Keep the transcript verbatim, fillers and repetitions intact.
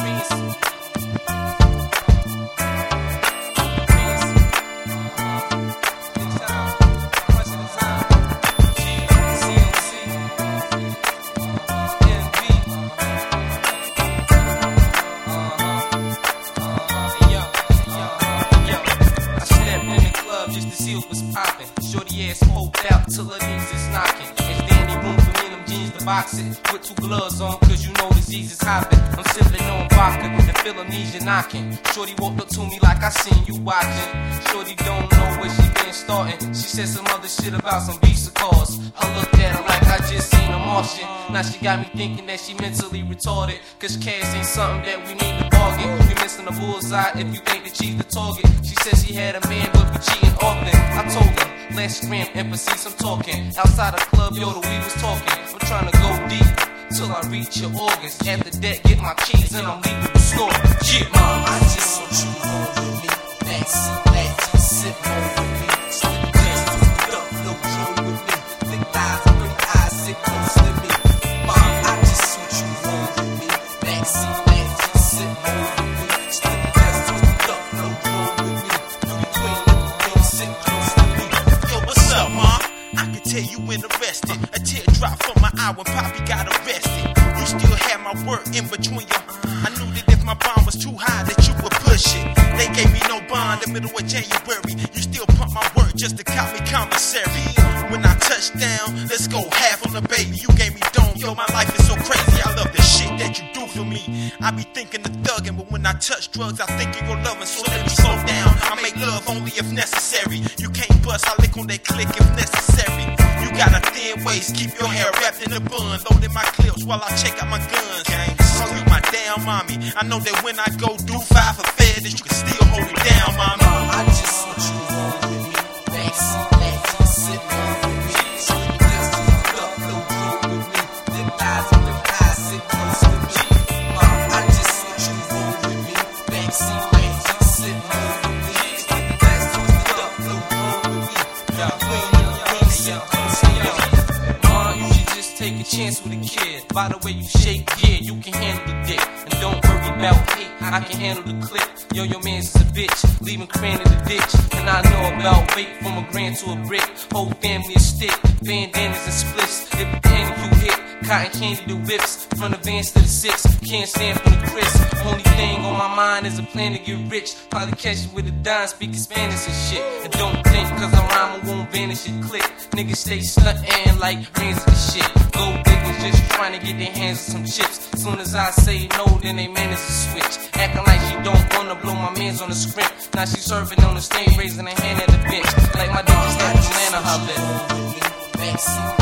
Shorty ass poked out till her knees is knocking. Is there any room for me in them jeans to box it? Put two gloves on, cause you know disease is hopping. I'm sipping on vodka and feel amnesia knocking. Shorty walked up to me like I seen you watching. Shorty don't know where she been starting. She said some other shit about some visa cars. I looked at her like I just seen a Martian. Now she got me thinking that she mentally retarded. Cause cash ain't something that we need to bargain. You missing the bullseye if you think that she's the target. She said she had a man but be cheating often. I told her, let's scram and proceed some talking. Outside the club, yo, the we was talking. I'm trying to go deep till I reach your organs. After that, get my keys and I'm leaving the store. Yeah, mom, I just want you home with me. Backseat, let you sit home with me. Slip glass, twist up, no drone with me. Thick thighs, pretty eyes, sit close to me. Mom, I just want you home with me. Backseat, let you sit home with me. Slip glass, twist up, no drone with me. You between everything, sit close to me. Yo, what's up, mom? I can tell you interested. A teardrop from my eye when Poppy got arrested. You still had my word in between your. I knew that if my bond was too high, that you would push it. They gave me no bond in the middle of January. You still pump my word just to cop me commissary. When I touched down, let's go half on the baby. You gave me dome. Yo, my life is so crazy. I love the shit that you do for me. I be thinking of thugging, but when I touch drugs, I think of your loving. So let me slow down. I make love only if necessary. You can't bust, I lick on that click if necessary. You got a thin waist, keep your hair wrapped in a bun. Loading my clips while I check out my guns. So you my damn mommy. I know that when I go do five for fed, that you can still hold it down, mommy. Mom, I just want you home with me. Backseat, let you sit home with me. Slip glass, twist up, no drone with me. Thick thighs, pretty eyes, sit close to me. Mom, I just want you home with me. Backseat, let you sit home with me. Slip glass, twist up, no drone with me. You between everything, sit close to me. Ma, you should just take a chance with a kid. By the way you shake, yeah, you can handle the dick. And don't worry about hate, I can handle the clip. Yo, your man's is a bitch, leaving cran in the ditch. And I know about weight from a grand to a brick. Whole family is stick, bandanas and splits. If the candy you hit, cotton candy to whips. From the vans to the six, can't stand for the crisp. Only thing on my mind is a plan to get rich. Probably catch you with a dime, speaking Spanish and shit. And don't think, cause I rhyme, I won't vanish and click. Niggas stay stuntin' like rans and shit. Gold diggers just trying to get their hands on some chips. Soon as I say no, then they manage to switch. Acting like she don't wanna blow my mans on the script. Now she serving on the stage, raising her hand at the bench. Like my dick is at Atlanta, her lip. Backseat.